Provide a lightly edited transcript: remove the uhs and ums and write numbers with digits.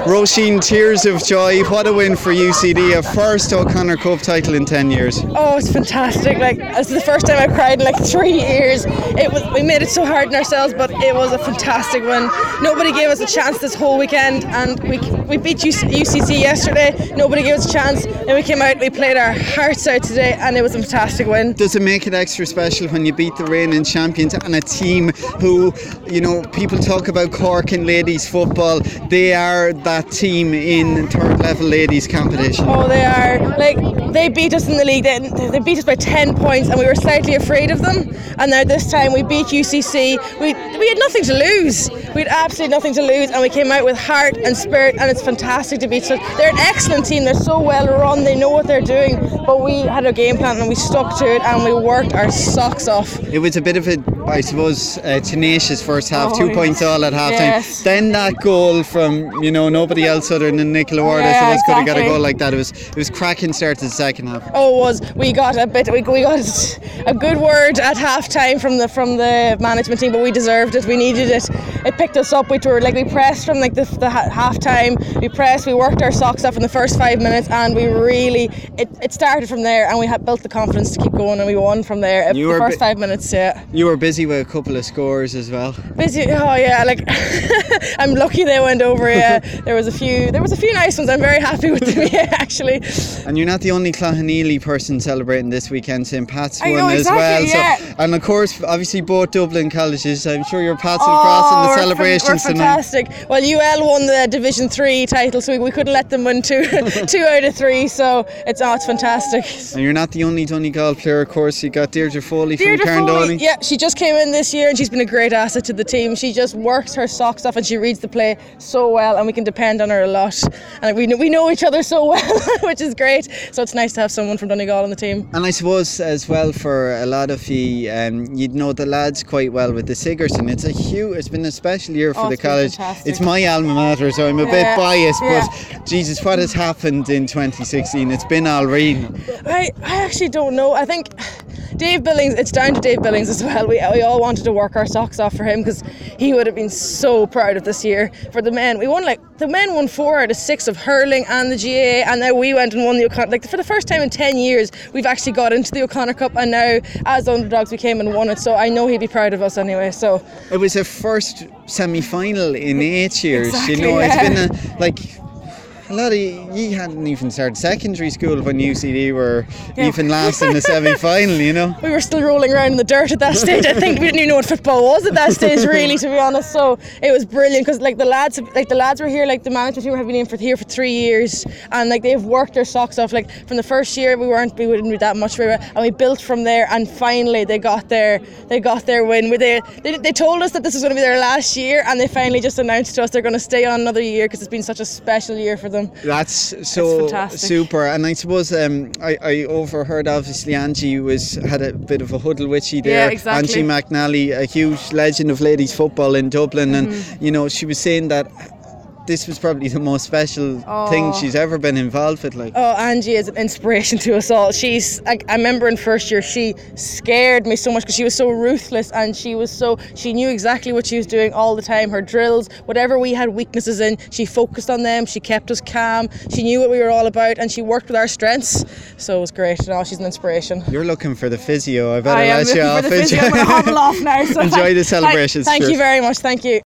Roisin, tears of joy. What a win for UCD, a first O'Connor Cup title in 10 years. Oh, it's fantastic. Like, it's the first time I've cried in like 3 years. We made it so hard on ourselves, but it was a fantastic win. Nobody gave us a chance this whole weekend, and we beat UCC yesterday. Nobody gave us a chance, and we came out, we played our hearts out today, and it was a fantastic win. Does it make it extra special when you beat the reigning champions and a team who, you know, people talk about Cork in ladies football, they are that team in third level ladies competition? Oh, they are. Like, they beat us in the league. They beat us by 10 points, and we were slightly afraid of them. And now this time we beat UCC. We had nothing to lose. We had absolutely nothing to lose, and we came out with heart and spirit, and it's fantastic to beat them. They're an excellent team. They're so well run. They know what they're doing. But we had a game plan, and we stuck to it, and we worked our socks off. It was a bit of a, I suppose, tenacious first half. 2 points all at half time. Yes. Then that goal from, you know, nobody else other than Nicola Ward, I suppose, could have got a goal like that. It was cracking start to the second half. Oh, it was. We got a good word at half time from the management team, but we deserved it. We needed it. It picked us up. We pressed from like the half time. We pressed. We worked our socks off in the first 5 minutes, and we really it started from there. And we had built the confidence to keep going, and we won from there. The first 5 minutes. Yeah. You were busy with a couple of scores as well. Busy. Oh yeah. Like I'm lucky they went over. Yeah. There was a few nice ones. I'm very happy with them. Yeah, actually. And you're not the only Cloughaneely person celebrating this weekend. St. Pat's won exactly, as well. Yeah. So, and of course, obviously both Dublin colleges. I'm sure you're passing across in the celebrations we're fantastic. tonight. Well, UL won the Division 3 title, so we couldn't let them win two out of three. So it's fantastic. And you're not the only Donegal player, of course. You got Deirdre Foley from Carndoney. Yeah, she just came in this year, and she's been a great asset to the team. She just works her socks off, and she reads the play so well, and we can depend on her a lot. And we know each other so well, which is great. So it's nice to have someone from Donegal on the team. And I suppose as well for a lot of you, you'd know the lads quite well with the Sigerson. It's been a special year for the college. Fantastic. It's my alma mater, so I'm a bit biased, but Jesus, what has happened in 2016? It's been all right. I actually don't know. I think Dave Billings, it's down to Dave Billings as well. We all wanted to work our socks off for him, because he would have been so proud of this year. For the men, the men won 4 out of 6 of hurling and the GAA, and now we went and won the O'Connor. For the first time in 10 years, we've actually got into the O'Connor Cup, and now as underdogs we came and won it. So I know he'd be proud of us anyway. So it was a first semi-final in 8 years. Exactly, you know, it's been a lot of you hadn't even started secondary school when UCD were even last in the semi-final, you know. We were still rolling around in the dirt at that stage. I think we didn't even know what football was at that stage, really, to be honest. So it was brilliant, because the lads were here, the management team have been here for 3 years, and they've worked their socks off. From the first year we didn't do that much, and we built from there, and finally they got their win. They told us that this was going to be their last year, and they finally just announced to us they're going to stay on another year, because it's been such a special year for them. That's so super. And I suppose I overheard, obviously Angie had a bit of a huddle with you there. Yeah, exactly. Angie McNally, a huge legend of ladies football in Dublin, and you know, she was saying that this was probably the most special thing she's ever been involved with. Angie is an inspiration to us all. I remember in first year she scared me so much, because she was so ruthless, and she knew exactly what she was doing all the time. Her drills, whatever we had weaknesses in, she focused on them. She kept us calm. She knew what we were all about, and she worked with our strengths. So it was great. She's an inspiration. You're looking for the physio. I better let you off. I'm going to hobble off now. So enjoy the celebrations. Thank you very much. Thank you.